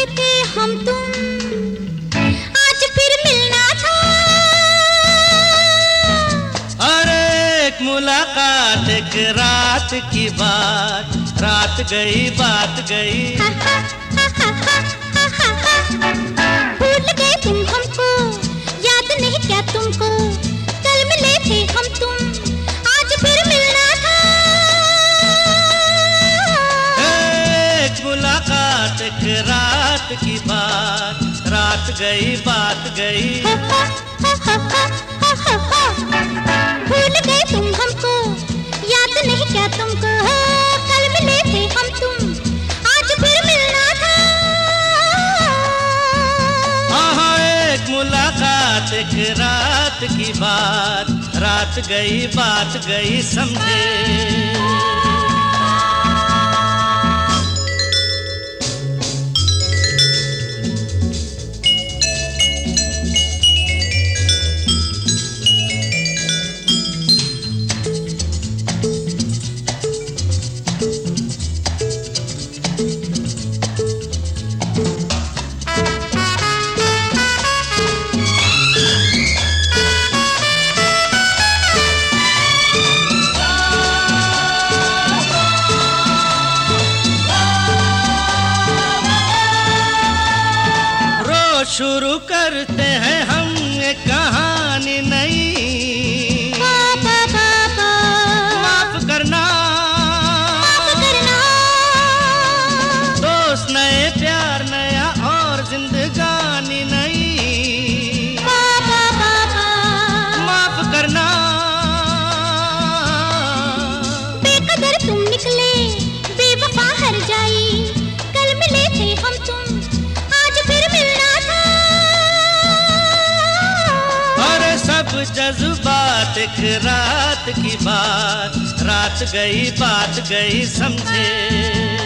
थे हम तुम, आज फिर मिलना था। अरे एक मुलाकात, एक रात की बात, रात गई बात गई। भूल गए तुम हमको, याद नहीं क्या तुमको, कल मिले थे हम तुम, आज फिर मिलना था। एक मुलाकात, एक रात की बात, रात गई बात गई। भूल गए तुम हमको, याद नहीं क्या तुमको, कल मिले थे हम तुम, आज फिर मिलना था। हाँ, एक मुलाकात, एक रात की बात, रात गई बात गई समझे। शुरू करते हैं हम एक कहानी नई। माफ करना, दोस्त नए, प्यार नया और जिंदगानी नई। माफ करना, बेकदर तुम निकले, बेवफा हर जाई, कल मिले थे हम तुम, आज फिर मिलना था। सब जज्बात, एक रात की बात, रात गई बात गई समझे।